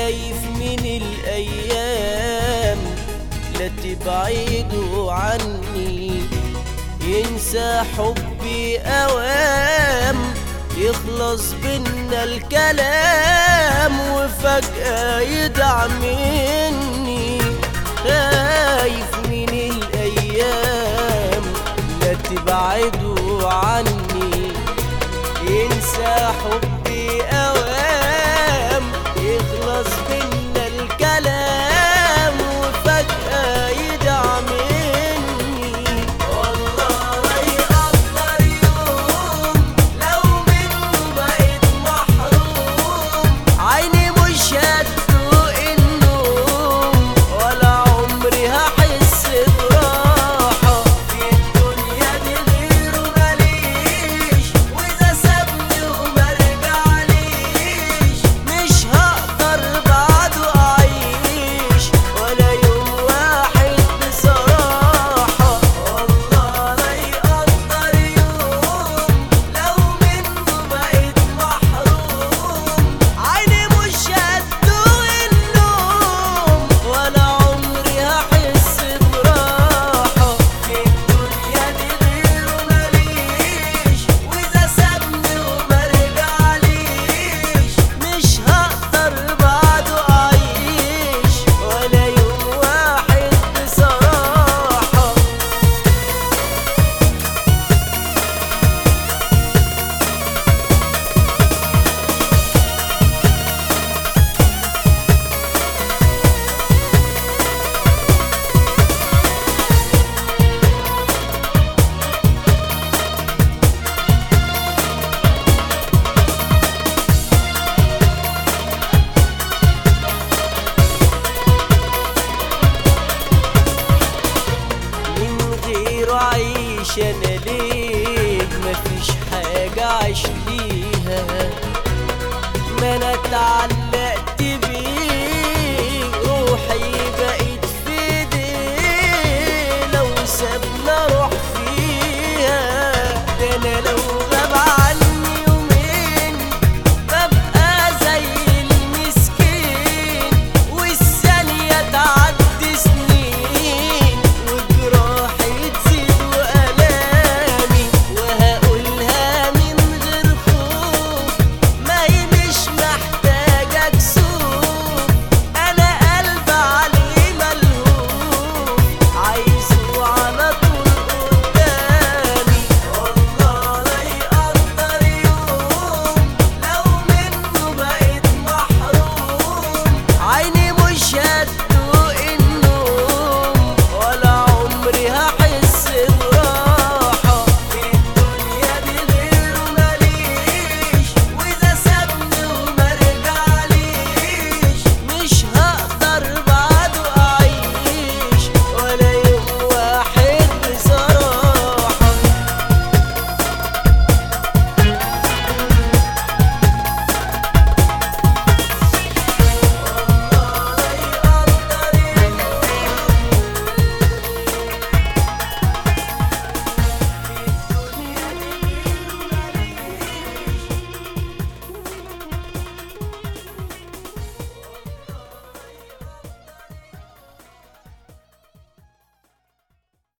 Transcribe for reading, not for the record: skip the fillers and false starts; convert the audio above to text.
خايف من الأيام لا تبعدوا عني، ينسى حبي أوام يخلص بينا الكلام وفجأة يدعم مني. خايف من الأيام لا تبعدوا عني، ينسى حبي أوام يخلص بينا الكلام وفجأة يدعم مني. والله لا يقدر يوم لو منه بقيت محروم، عيني مش هتدوق النوم ولا عمري هحس براحة في الدنيا دي غيره ماليش، وإذا سابني ومرجعليش مش هقدر بعده أعيش ولا يوم واحد بصراحة. والله لا يقدر يوم لو منه بقيت محروم، عيني مش هتدوق النوم ولا عمري هحس براحة في الدنيا دي غيره ماليش، وإذا سابني ومرجعليش مش هقدر بعده أعيش ولا يوم واحد بصراحة. من غيره عايش انا ليه؟ مفيش حاجة عايش ليها، ما انا اتعلمت